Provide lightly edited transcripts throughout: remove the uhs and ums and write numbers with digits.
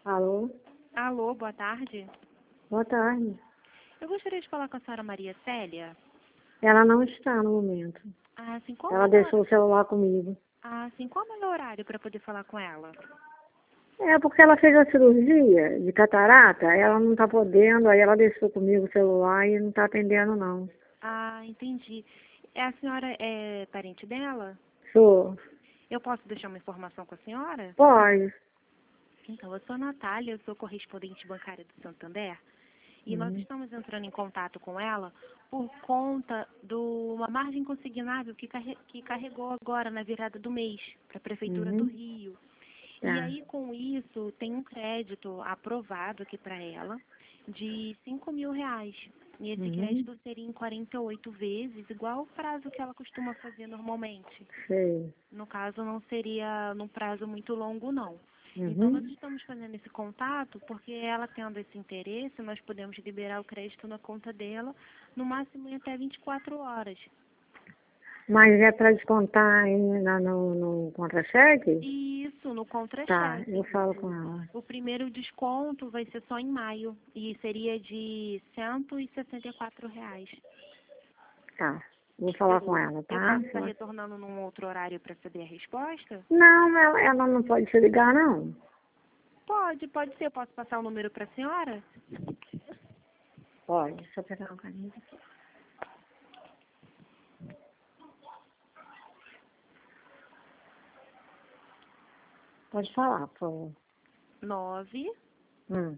Alô? Alô, boa tarde. Boa tarde. Eu gostaria de falar com a senhora Maria Célia. Ela não está no momento. Assim, qual Ela deixou o celular comigo. qual é o melhor horário para poder falar com ela? É porque ela fez a cirurgia de catarata, ela não está podendo, aí ela deixou comigo o celular e não está atendendo não. Ah, entendi. A senhora é parente dela? Sou. Eu posso deixar uma informação com a senhora? Pode. Então, eu sou a Natália, eu sou correspondente bancária do Santander. E nós Uhum. estamos entrando em contato com ela por conta de uma margem consignável que carregou agora na virada do mês para a Prefeitura do Uhum. Rio. Tá. E aí, com isso, tem um crédito aprovado aqui para ela de R$ 5.000. E esse Uhum. crédito seria em 48 vezes, igual o prazo que ela costuma fazer normalmente. Sei. No caso, não seria num prazo muito longo, não. Então, nós Uhum. estamos fazendo esse contato porque ela tendo esse interesse, nós podemos liberar o crédito na conta dela, no máximo em até 24 horas. Mas é para descontar ainda no contra-cheque? Isso, no Tá, contra-cheque. eu falo com ela. O primeiro desconto vai ser só em maio e seria de R$ 164. Tá, vou falar com ela, Eu tá? posso estar retornando num outro horário para saber a resposta? Não, ela não pode te ligar não. Pode ser. Eu posso passar o número para a senhora? Pode, deixa eu pegar uma caneta aqui. Pode falar, por favor. 9 Hum.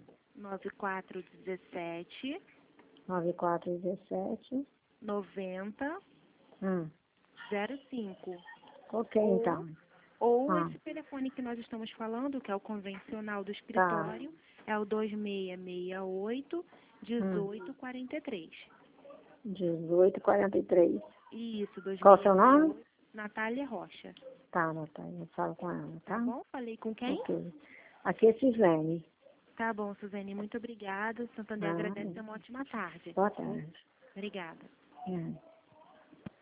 9417 9417. 90 Hum. 05. Ok, Ou, então. ou Ah, esse telefone que nós estamos falando, que é o convencional do tá. escritório, é o 2668 Hum. 1843. 1843. Isso, Qual o seu nome? 2668. Natália Rocha. Tá, Natália, eu falo com ela, Tá tá? bom? Falei com quem? Ok. Aqui é Suzane. Tá bom, Suzane. Muito obrigada. Santander Ah, agradece. Uma ótima tarde. boa tarde. Obrigada. É.